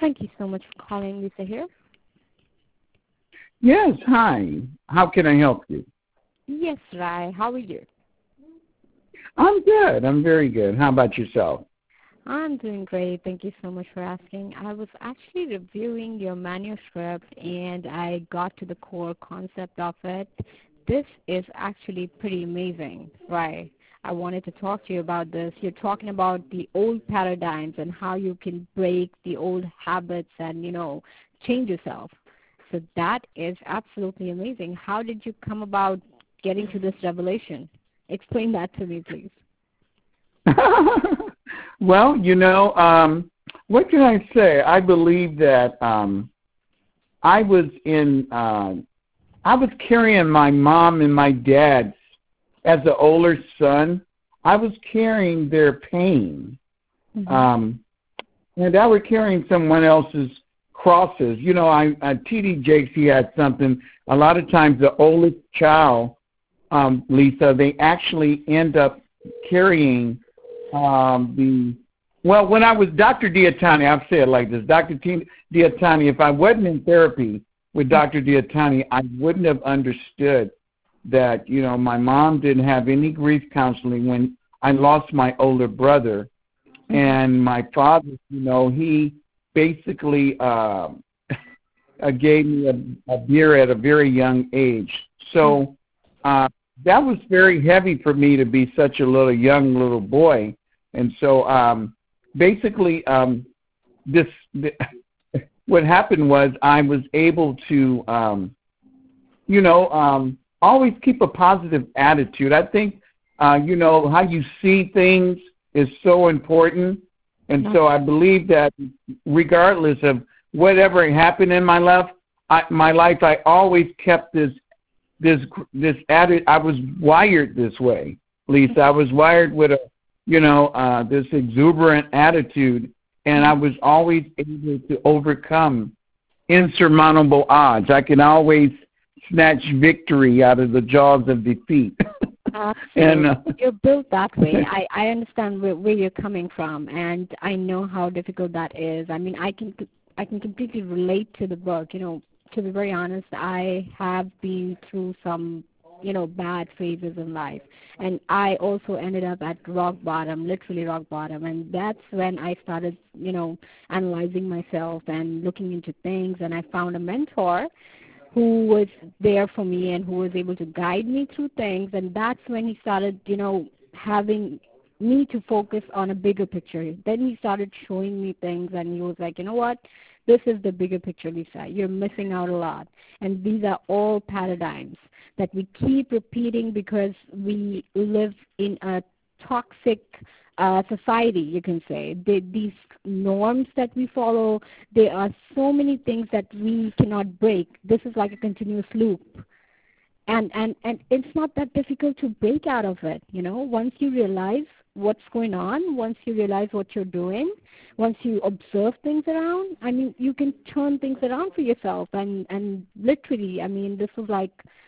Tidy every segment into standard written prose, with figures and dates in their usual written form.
Thank you so much for calling, Lisa here. Yes, hi. How can I help you? Yes, Rai. How are you? I'm good. I'm very good. How about yourself? I'm doing great. Thank you so much for asking. I was actually reviewing your manuscript and I got to the core concept of it. This is actually pretty amazing, right? I wanted to talk to you about this. You're talking about the old paradigms and how you can break the old habits and, change yourself. So that is absolutely amazing. How did you come about getting to this revelation? Explain that to me, please. Well, what can I say? I believe that I was carrying my mom and my dad as an older son. I was carrying their pain, and I was carrying someone else's crosses. T.D. Jakes, he had something. A lot of times, the oldest child, Lisa, they actually end up carrying when I was Dr. Diatani, I'll say it like this. Dr. Diatani, if I wasn't in therapy with Dr. Diatani, I wouldn't have understood that, my mom didn't have any grief counseling when I lost my older brother. And my father, he basically gave me a beer at a very young age. So that was very heavy for me to be such a young little boy. And so basically what happened was I was able to, always keep a positive attitude. I think, how you see things is so important. And so I believe that regardless of whatever happened in my life, I always kept this attitude. I was wired this way, Lisa. I was wired with this exuberant attitude, and I was always able to overcome insurmountable odds. I can always snatch victory out of the jaws of defeat. And you're built that way. I understand where you're coming from, and I know how difficult that is. I mean, I can completely relate to the book. To be very honest, I have been through some bad phases in life, and I also ended up at rock bottom, literally rock bottom, and that's when I started analyzing myself and looking into things, and I found a mentor who was there for me and who was able to guide me through things, and that's when he started having me to focus on a bigger picture. Then he started showing me things, and he was like, you know what, this is the bigger picture, Lisa. You're missing out a lot, and these are all paradigms that we keep repeating because we live in a toxic society, you can say. These norms that we follow, there are so many things that we cannot break. This is like a continuous loop. And it's not that difficult to break out of it, Once you realize what's going on, once you realize what you're doing, once you observe things around, you can turn things around for yourself. And literally, this was like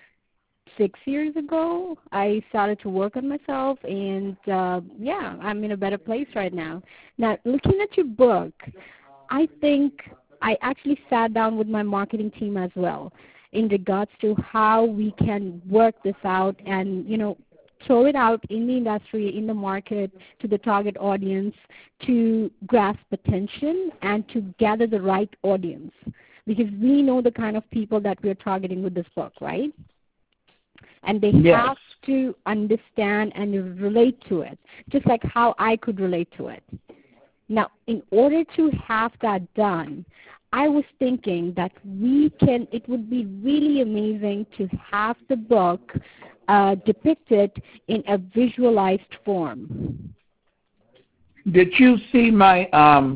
6 years ago, I started to work on myself, and I'm in a better place right now. Now, looking at your book, I think I actually sat down with my marketing team as well in regards to how we can work this out and, throw it out in the industry, in the market, to the target audience, to grasp attention and to gather the right audience. Because we know the kind of people that we're targeting with this book, right? And they have to understand and relate to it, just like how I could relate to it. Now, in order to have that done, I was thinking that it would be really amazing to have the book depicted in a visualized form. Did you see my,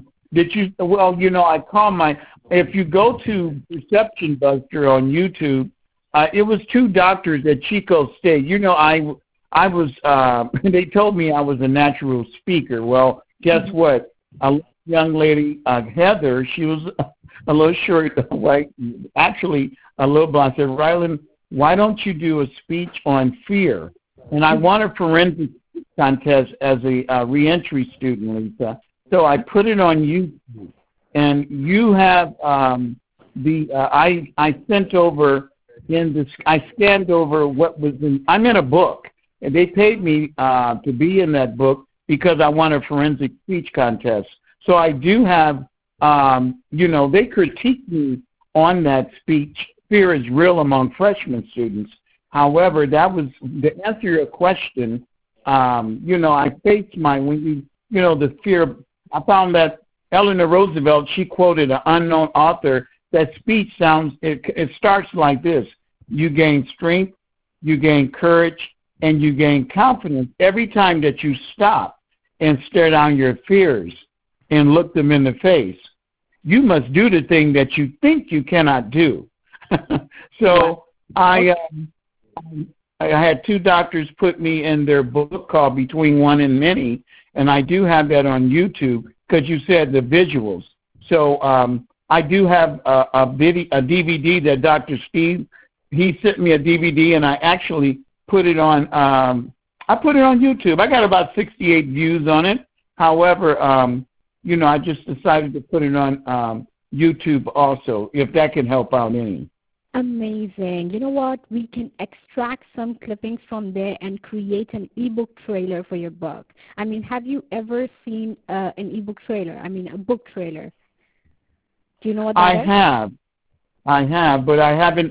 I call if you go to Perception Buster on YouTube, it was two doctors at Chico State. I was, they told me I was a natural speaker. Well, guess what? A young lady, Heather, she was a little short, white, actually a little blonde, said, Ryland, why don't you do a speech on fear? And I won a forensic contest as a reentry student, Lisa. So I put it on YouTube. and you have I sent over in this. I scanned over what was in. I'm in a book, and they paid me to be in that book because I won a forensic speech contest. So I do have, they critique me on that speech. Fear is real among freshman students. However, that was to answer your question. I faced the fear. I found that Eleanor Roosevelt, she quoted an unknown author. That speech it starts like this. You gain strength, you gain courage, and you gain confidence every time that you stop and stare down your fears and look them in the face. You must do the thing that you think you cannot do. So I had two doctors put me in their book called Between One and Many, and I do have that on YouTube because you said the visuals. So I do have a DVD that Dr. Steve, he sent me a DVD, and I actually put it on. I put it on YouTube. I got about 68 views on it. However, I just decided to put it on YouTube also, if that can help out any. Amazing. You know what? We can extract some clippings from there and create an ebook trailer for your book. I mean, have you ever seen an ebook trailer? I mean, a book trailer. Do you know what that is? I have, but I haven't.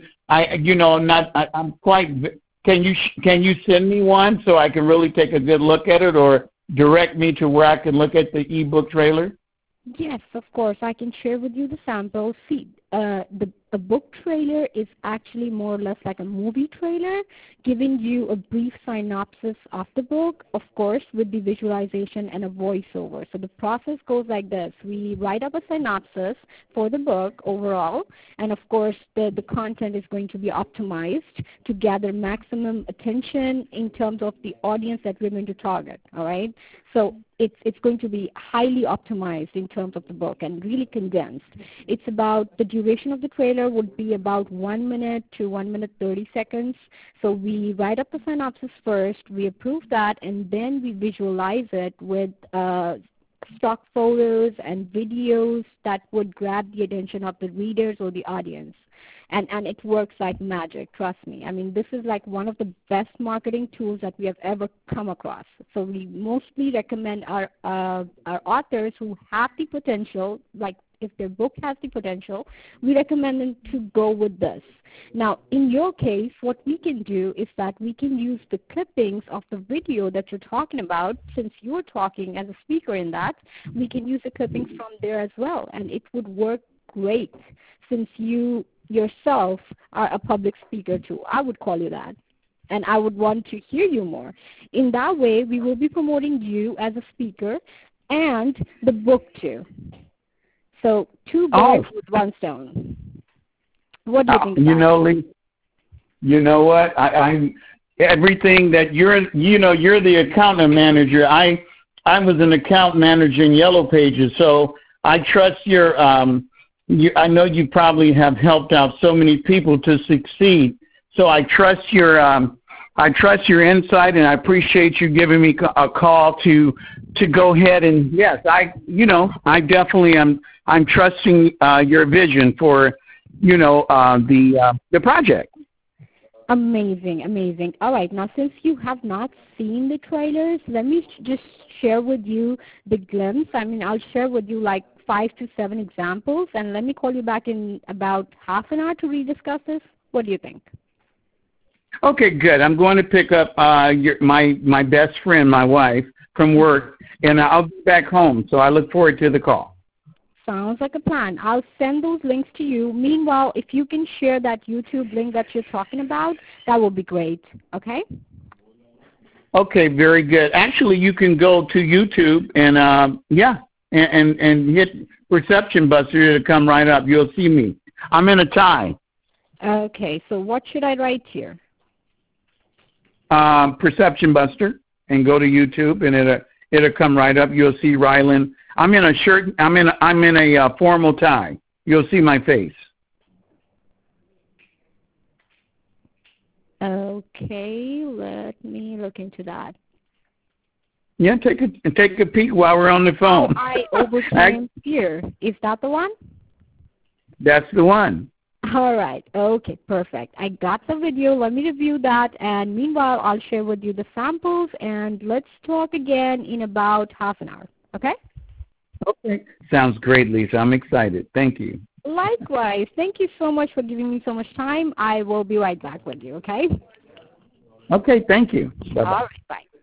I'm quite. Can you send me one so I can really take a good look at it, or direct me to where I can look at the ebook trailer? Yes, of course. I can share with you the sample. See, the book trailer is actually more or less like a movie trailer, giving you a brief synopsis of the book, of course, with the visualization and a voiceover. So the process goes like this. We write up a synopsis for the book overall, and of course the content is going to be optimized to gather maximum attention in terms of the audience that we're going to target, all right? So it's going to be highly optimized in terms of the book and really condensed. It's about, the duration of the trailer would be about 1 minute to 1 minute 30 seconds. So we write up the synopsis first, we approve that, and then we visualize it with stock photos and videos that would grab the attention of the readers or the audience. And it works like magic, trust me. I mean, this is like one of the best marketing tools that we have ever come across. So we mostly recommend our authors who have the potential, like if their book has the potential, we recommend them to go with this. Now, in your case, what we can do is that we can use the clippings of the video that you're talking about. Since you're talking as a speaker in that, we can use the clippings from there as well, and it would work great since you yourself are a public speaker too. I would call you that. And I would want to hear you more. In that way, we will be promoting you as a speaker and the book too. So two birds with one stone. What do you think about Lee, you know what? I'm everything that you're the account manager. I was an account manager in Yellow Pages, so I trust your I know you probably have helped out so many people to succeed. So I trust your insight, and I appreciate you giving me a call to go ahead and yes, I definitely am. I'm trusting your vision for the project. Amazing, amazing. All right, now since you have not seen the trailers, let me just share with you the glimpse. I mean, I'll share with you like 5 to 7 examples, and let me call you back in about half an hour to rediscuss this. What do you think? Okay, good. I'm going to pick up my best friend, my wife, from work, and I'll be back home, so I look forward to the call. Sounds like a plan. I'll send those links to you. Meanwhile, if you can share that YouTube link that you're talking about, that will be great, okay? Okay, very good. Actually, you can go to YouTube and, and hit Perception Buster. It'll come right up. You'll see me. I'm in a tie. Okay, so what should I write here? Perception Buster, and go to YouTube, and it'll come right up. You'll see Ryland. I'm in a shirt. I'm in a formal tie. You'll see my face. Okay, let me look into that. Yeah, take a peek while we're on the phone. I overcame fear. Is that the one? That's the one. All right. Okay, perfect. I got the video. Let me review that, and meanwhile, I'll share with you the samples, and let's talk again in about half an hour. Okay? Okay. Sounds great, Lisa. I'm excited. Thank you. Likewise. Thank you so much for giving me so much time. I will be right back with you, okay? Okay, thank you. Bye-bye. All right, bye.